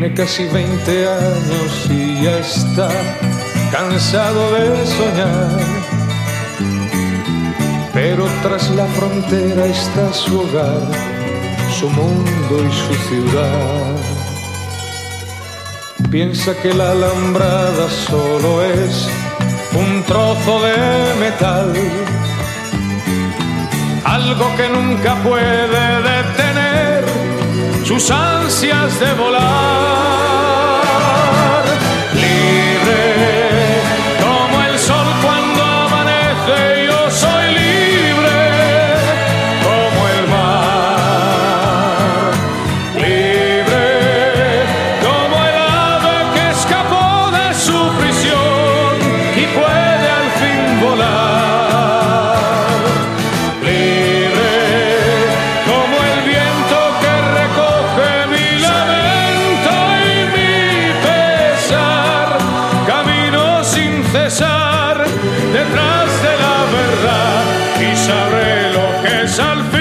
Tiene casi 20 años y ya está cansado de soñar. Pero tras la frontera está su hogar, su mundo y su ciudad. Piensa que la alambrada solo es un trozo de metal, algo que nunca puede detener sus ansias de volar. Libre como el sol cuando amanece, yo soy libre como el mar. Libre como el ave que escapó de su prisión y puede al fin volar. Libre como el viento que recoge mi lamento y mi pesar. Camino sin cesar detrás de la verdad y sabré lo que es al fin